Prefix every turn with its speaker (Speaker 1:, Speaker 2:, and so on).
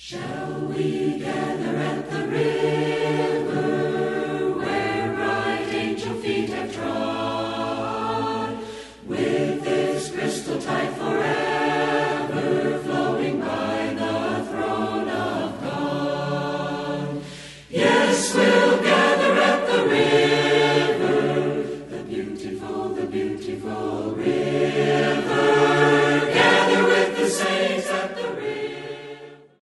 Speaker 1: Shall we gather at the river where bright angel feet have trod, with its crystal tide forever flowing by the throne of God? Yes, we'll gather at the river, the beautiful